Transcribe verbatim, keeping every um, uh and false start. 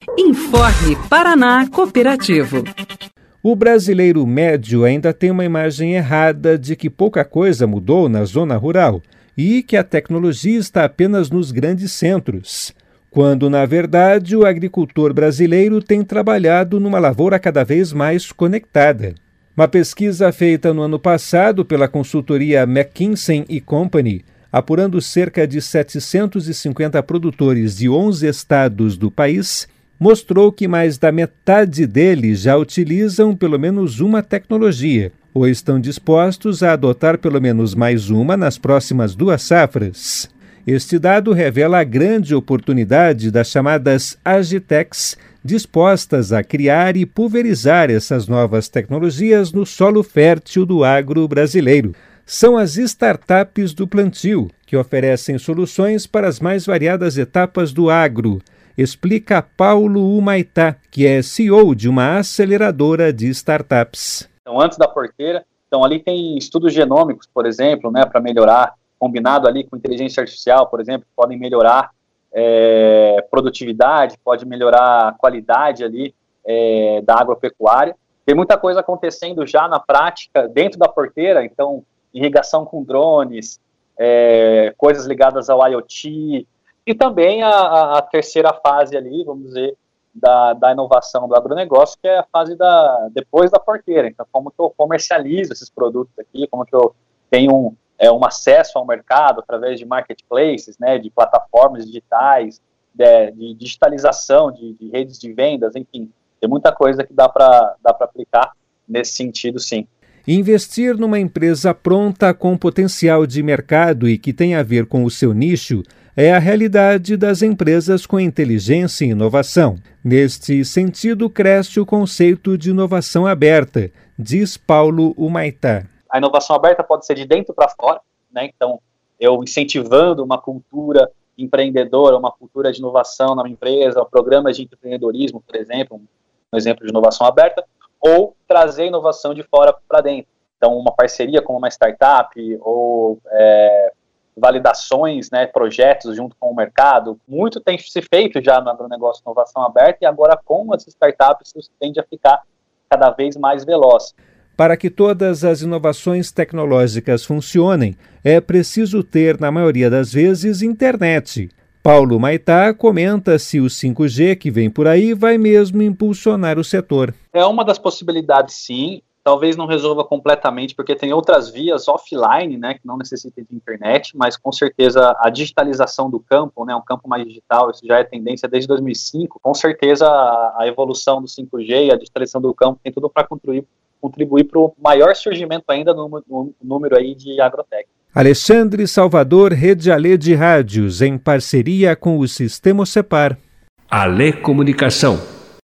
Informe Paraná Cooperativo. O brasileiro médio ainda tem uma imagem errada de que pouca coisa mudou na zona rural e que a tecnologia está apenas nos grandes centros, quando, na verdade, o agricultor brasileiro tem trabalhado numa lavoura cada vez mais conectada. Uma pesquisa feita no ano passado pela consultoria McKinsey and Company, apurando cerca de setecentos e cinquenta produtores de onze estados do país, mostrou que mais da metade deles já utilizam pelo menos uma tecnologia, ou estão dispostos a adotar pelo menos mais uma nas próximas duas safras. Este dado revela a grande oportunidade das chamadas Agitecs, dispostas a criar e pulverizar essas novas tecnologias no solo fértil do agro brasileiro. São as startups do plantio, que oferecem soluções para as mais variadas etapas do agro, explica Paulo Humaitá, que é C E O de uma aceleradora de startups. Então, antes da porteira, então ali tem estudos genômicos, por exemplo, né, para melhorar, combinado ali com inteligência artificial, por exemplo, podem melhorar é, produtividade, pode melhorar a qualidade ali é, da agropecuária. Tem muita coisa acontecendo já na prática, dentro da porteira, então, irrigação com drones, é, coisas ligadas ao IoT, e também a, a, a terceira fase ali, vamos dizer, da, da inovação do agronegócio, que é a fase da, depois da porteira. Então, como que eu comercializo esses produtos aqui, como que eu tenho um, é, um acesso ao mercado através de marketplaces, né, de plataformas digitais, de, de digitalização de, de redes de vendas, enfim, tem muita coisa que dá para dá para aplicar nesse sentido, sim. Investir numa empresa pronta com potencial de mercado e que tem a ver com o seu nicho é a realidade das empresas com inteligência e inovação. Neste sentido, cresce o conceito de inovação aberta, diz Paulo Humaitá. A inovação aberta pode ser de dentro para fora, né? Então, eu incentivando uma cultura empreendedora, uma cultura de inovação na minha empresa, programas de empreendedorismo, por exemplo, um exemplo de inovação aberta, ou trazer inovação de fora para dentro. Então, uma parceria com uma startup, ou é, validações, né, projetos junto com o mercado. Muito tem se feito já no agronegócio de inovação aberta, e agora com as startups isso tende a ficar cada vez mais veloz. Para que todas as inovações tecnológicas funcionem, é preciso ter, na maioria das vezes, internet. Paulo Humaitá comenta se o cinco G que vem por aí vai mesmo impulsionar o setor. É uma das possibilidades, sim. Talvez não resolva completamente, porque tem outras vias offline, né, que não necessitam de internet, mas com certeza a digitalização do campo, né, um campo mais digital, isso já é tendência desde dois mil e cinco. Com certeza a, a evolução do cinco G e a digitalização do campo tem tudo para contribuir, contribuir para o maior surgimento ainda no, no número aí de agrotec. Alexandre Salvador, Rede Alê de Rádios, em parceria com o Sistema Cepar. Alê Comunicação.